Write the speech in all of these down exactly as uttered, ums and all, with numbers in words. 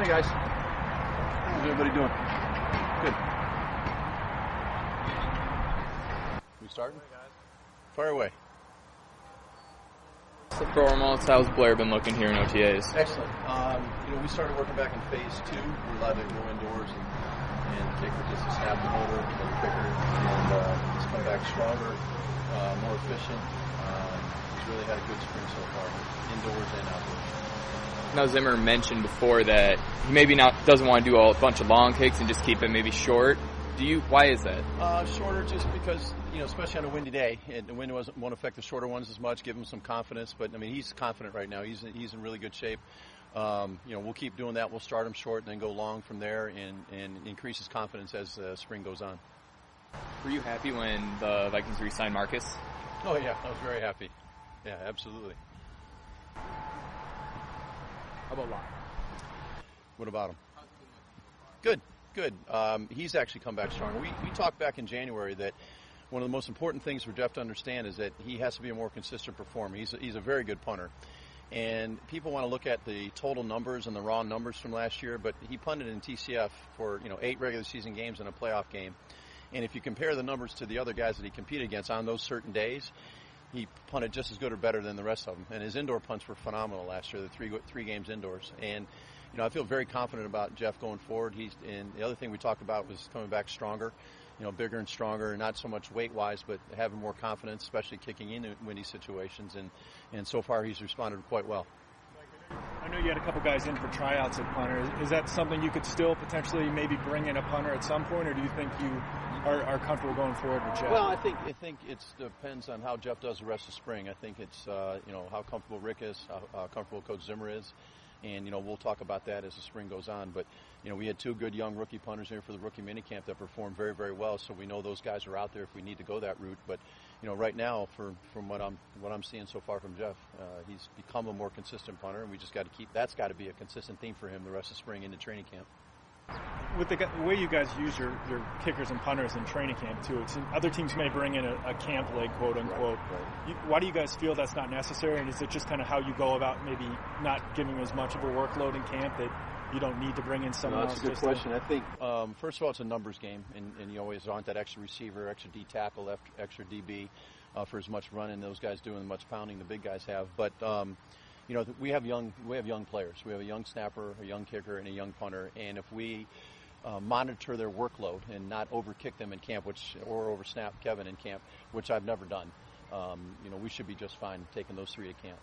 Hey guys. How's everybody doing? Good. We starting? Fire away. So for almost, how's Blair been looking here in O T As? Excellent. Um, you know, we started working back in phase two. We're allowed to go indoors and, and the kicker just to snap the motor, the kicker, and uh, he's come back stronger, uh, more efficient. Um, he's really had a good spring so far, indoors and outdoors. Now Zimmer mentioned before that he maybe not doesn't want to do a bunch of long kicks and just keep it maybe short. Do you? Why is that? Uh, shorter, just because, you know, especially on a windy day, and the wind wasn't, won't affect the shorter ones as much. Give him some confidence, but I mean, he's confident right now. He's he's in really good shape. Um, you know, we'll keep doing that. We'll start him short and then go long from there, and and increase his confidence as uh, spring goes on. Were you happy when the Vikings re-signed Marcus? Oh yeah, I was very happy. Yeah, absolutely. How about Locke? What about him? Good, good. Um, he's actually come back strong. We we talked back in January that one of the most important things for Jeff to understand is that he has to be a more consistent performer. He's a, he's a very good punter. And people want to look at the total numbers and the raw numbers from last year, but he punted in T C F for, you know, eight regular season games and a playoff game. And if you compare the numbers to the other guys that he competed against on those certain days, he punted just as good or better than the rest of them. And his indoor punts were phenomenal last year, the three three games indoors. And, you know, I feel very confident about Jeff going forward. He's, and the other thing we talked about was coming back stronger, you know, bigger and stronger, not so much weight-wise, but having more confidence, especially kicking in windy situations. And, and so far he's responded quite well. I know you had a couple guys in for tryouts at punter. Is, is that something you could still potentially maybe bring in a punter at some point, or do you think you are, are comfortable going forward with Jeff? Well, I think I think it depends on how Jeff does the rest of spring. I think it's uh, you know, how comfortable Rick is, how, how comfortable Coach Zimmer is, and you know, we'll talk about that as the spring goes on. But you know, we had two good young rookie punters here for the rookie minicamp that performed very very well. So we know those guys are out there if we need to go that route. But you know, right now, for from what I'm what I'm seeing so far from Jeff, uh, he's become a more consistent punter, and we just got to keep that's got to be a consistent theme for him the rest of spring into training camp. With the, the way you guys use your, your kickers and punters in training camp too, it's, other teams may bring in a, a camp leg, quote unquote. Right, right. You, why do you guys feel that's not necessary, and is it just kind of how you go about maybe not giving as much of a workload in camp that you don't need to bring in someone no, that's else? That's a good question. To... I think, um, first of all, it's a numbers game, and, and you always want that extra receiver, extra D tackle, extra D B uh, for as much running those guys do and as much pounding the big guys have. But um, you know, we have young we have young players. We have a young snapper, a young kicker, and a young punter. And if we uh, monitor their workload and not overkick them in camp, which or oversnap Kevin in camp, which I've never done, um, you know, we should be just fine taking those three to camp.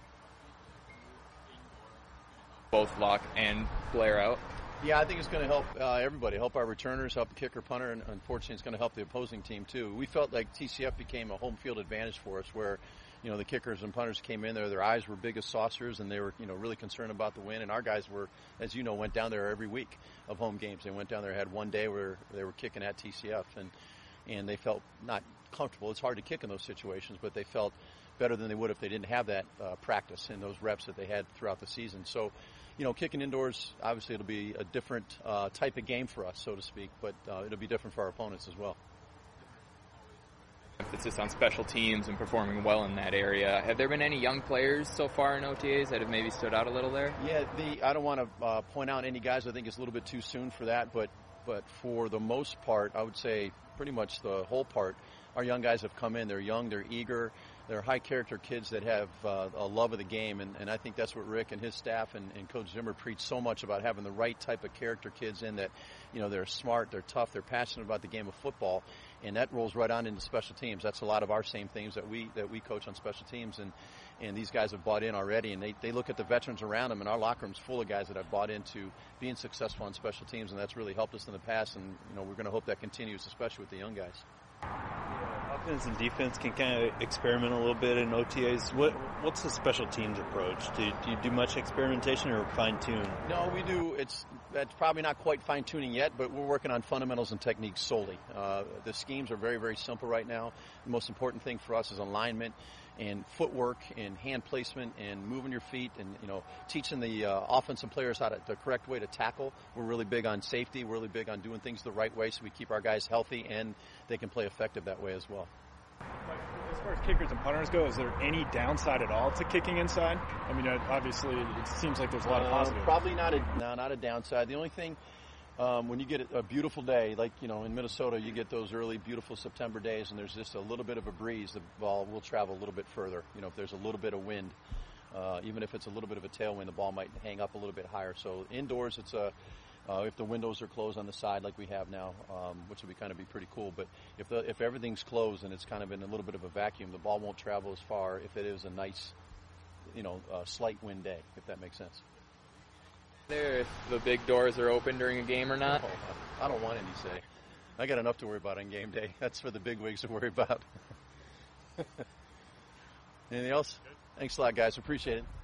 Both Locke and Blair out. Yeah, I think it's going to help uh, everybody, help our returners, help the kicker, punter, and unfortunately it's going to help the opposing team too. We felt like T C F became a home field advantage for us where, you know, the kickers and punters came in there, their eyes were big as saucers, and they were, you know, really concerned about the win. And our guys were, as you know, went down there every week of home games. They went down there, had one day where they were kicking at T C F, and and they felt not comfortable. It's hard to kick in those situations, but they felt better than they would if they didn't have that uh, practice and those reps that they had throughout the season. So, you know, kicking indoors, obviously it'll be a different uh, type of game for us, so to speak, but uh, it'll be different for our opponents as well. Emphasis on special teams and performing well in that area. Have there been any young players so far in O T As that have maybe stood out a little there? Yeah, the I don't want to uh, point out any guys. I think it's a little bit too soon for that, but but for the most part, I would say pretty much the whole part, our young guys have come in. They're young, they're eager, they're high-character kids that have uh, a love of the game, and, and I think that's what Rick and his staff and, and Coach Zimmer preach so much about, having the right type of character kids in that, you know, they're smart, they're tough, they're passionate about the game of football, and that rolls right on into special teams. That's a lot of our same things that we that we coach on special teams, and, and these guys have bought in already, and they, they look at the veterans around them, and our locker room's full of guys that have bought into being successful on special teams, and that's really helped us in the past, and, you know, we're going to hope that continues, especially with the young guys. Offense and defense can kind of experiment a little bit in O T As. What what's the special teams approach? Do, do you do much experimentation or fine tune? No, we do. It's that's probably not quite fine tuning yet, but we're working on fundamentals and techniques solely. Uh, the schemes are very very simple right now. The most important thing for us is alignment and footwork and hand placement and moving your feet and, you know, teaching the uh, offensive players how to the correct way to tackle. We're really big on safety. We're really big on doing things the right way so we keep our guys healthy and they can play effective that way as well. Like, As far as kickers and punters go, is there any downside at all to kicking inside? I mean, obviously, it seems like there's a lot of Uh, positives. probably not a no, not a downside. The only thing, um, when you get a beautiful day, like you know in Minnesota, you get those early beautiful September days, and there's just a little bit of a breeze, the ball will travel a little bit further. You know, if there's a little bit of wind, uh, even if it's a little bit of a tailwind, the ball might hang up a little bit higher. So indoors, it's a Uh, if the windows are closed on the side like we have now, um, which would be kind of be pretty cool. But if the, if everything's closed and it's kind of in a little bit of a vacuum, the ball won't travel as far if it is a nice, you know, uh, slight wind day, if that makes sense. There, if the big doors are open during a game or not? Oh, I don't want any say. I got enough to worry about on game day. That's for the big wigs to worry about. Anything else? Thanks a lot, guys. Appreciate it.